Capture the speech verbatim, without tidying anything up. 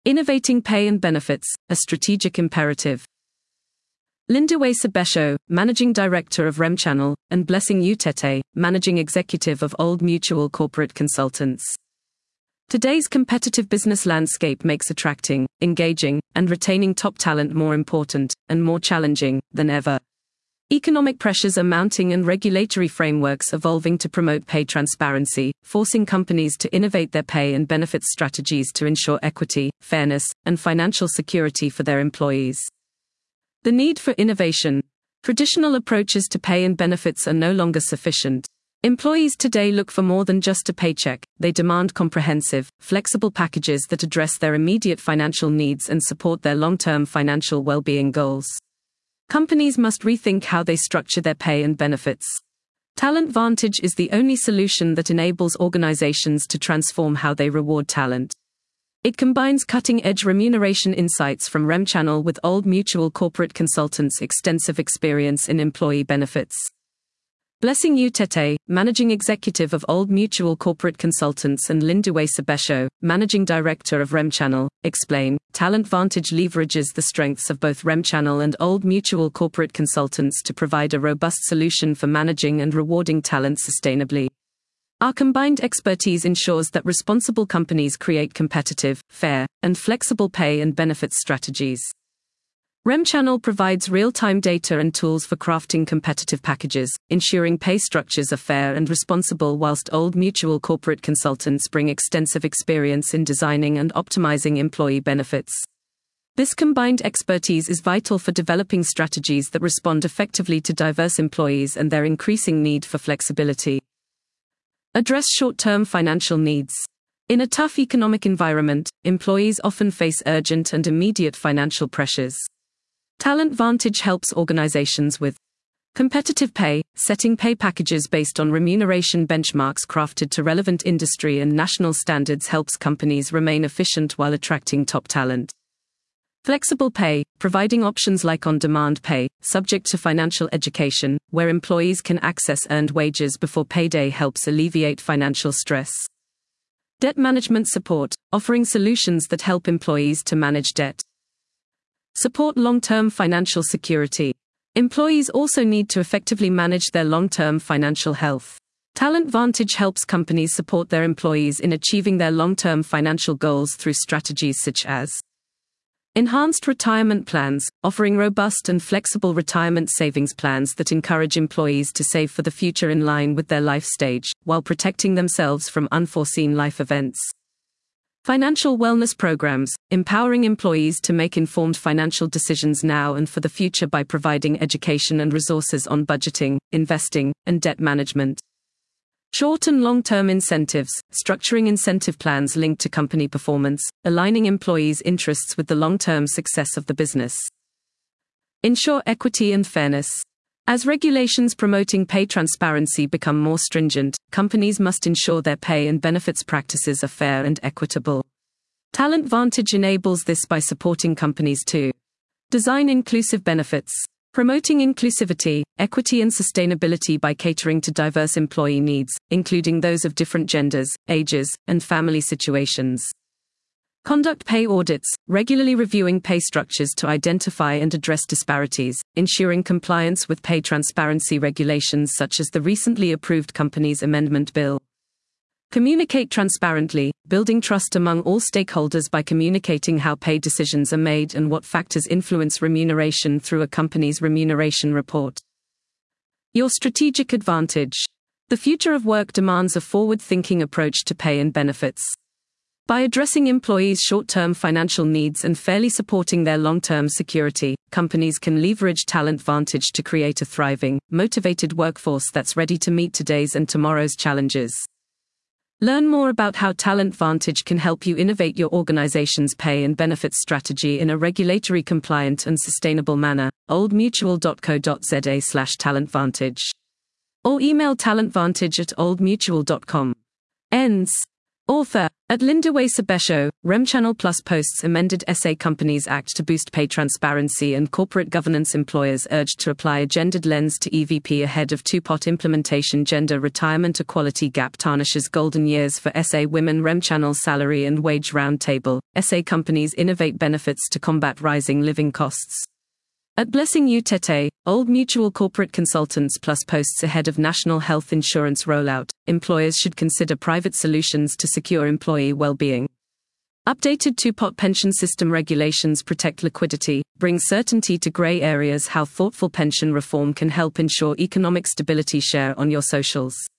Innovating pay and benefits, a strategic imperative. Lindiwe Sebesho, Managing Director of Remchannel, and Blessing Utete, Managing Executive of Old Mutual Corporate Consultants. Today's competitive business landscape makes attracting, engaging, and retaining top talent more important, and more challenging, than ever. Economic pressures are mounting and regulatory frameworks evolving to promote pay transparency, forcing companies to innovate their pay and benefits strategies to ensure equity, fairness, and financial security for their employees. The need for innovation. Traditional approaches to pay and benefits are no longer sufficient. Employees today look for more than just a paycheck. They demand comprehensive, flexible packages that address their immediate financial needs and support their long-term financial well-being goals. Companies must rethink how they structure their pay and benefits. Talent Vantage is the only solution that enables organizations to transform how they reward talent. It combines cutting-edge remuneration insights from Remchannel with Old Mutual Corporate Consultants' extensive experience in employee benefits. Blessing Utete, Managing Executive of Old Mutual Corporate Consultants, and Lindiwe Sebesho, Managing Director of Remchannel, explain, Talent Vantage leverages the strengths of both Remchannel and Old Mutual Corporate Consultants to provide a robust solution for managing and rewarding talent sustainably. Our combined expertise ensures that responsible companies create competitive, fair, and flexible pay and benefits strategies. Remchannel provides real-time data and tools for crafting competitive packages, ensuring pay structures are fair and responsible, whilst Old Mutual Corporate Consultants bring extensive experience in designing and optimizing employee benefits. This combined expertise is vital for developing strategies that respond effectively to diverse employees and their increasing need for flexibility. Address short-term financial needs. In a tough economic environment, employees often face urgent and immediate financial pressures. Talent Vantage helps organizations with competitive pay, setting pay packages based on remuneration benchmarks crafted to relevant industry and national standards helps companies remain efficient while attracting top talent. Flexible pay, providing options like on-demand pay, subject to financial education, where employees can access earned wages before payday helps alleviate financial stress. Debt management support, offering solutions that help employees to manage debt. Support long-term financial security. Employees also need to effectively manage their long-term financial health. Talent Vantage helps companies support their employees in achieving their long-term financial goals through strategies such as enhanced retirement plans, offering robust and flexible retirement savings plans that encourage employees to save for the future in line with their life stage, while protecting themselves from unforeseen life events. Financial wellness programs, empowering employees to make informed financial decisions now and for the future by providing education and resources on budgeting, investing, and debt management. Short and long-term incentives, structuring incentive plans linked to company performance, aligning employees' interests with the long-term success of the business. Ensure equity and fairness. As regulations promoting pay transparency become more stringent, companies must ensure their pay and benefits practices are fair and equitable. Talent Vantage enables this by supporting companies to design inclusive benefits, promoting inclusivity, equity and sustainability by catering to diverse employee needs, including those of different genders, ages, and family situations. Conduct pay audits, regularly reviewing pay structures to identify and address disparities, ensuring compliance with pay transparency regulations such as the recently approved Companies Amendment Bill. Communicate transparently, building trust among all stakeholders by communicating how pay decisions are made and what factors influence remuneration through a company's remuneration report. Your strategic advantage. The future of work demands a forward-thinking approach to pay and benefits. By addressing employees' short-term financial needs and fairly supporting their long-term security, companies can leverage Talent Vantage to create a thriving, motivated workforce that's ready to meet today's and tomorrow's challenges. Learn more about how Talent Vantage can help you innovate your organization's pay and benefits strategy in a regulatory compliant and sustainable manner. old mutual dot co dot za slash talent vantage. Or email talentvantage at old mutual dot com. Ends. Author. At Lindiwe Sebesho, RemChannel Plus posts amended S A Companies Act to boost pay transparency and corporate governance. Employers urged to apply a gendered lens to E V P ahead of two-pot implementation. Gender retirement equality gap tarnishes golden years for S A women. RemChannel salary and wage roundtable. S A companies innovate benefits to combat rising living costs. At Blessing You Tete, Old Mutual Corporate Consultants Plus posts ahead of national health insurance rollout. Employers should consider private solutions to secure employee well-being. Updated two-pot pension system regulations protect liquidity, bring certainty to grey areas. How thoughtful pension reform can help ensure economic stability. Share on your socials.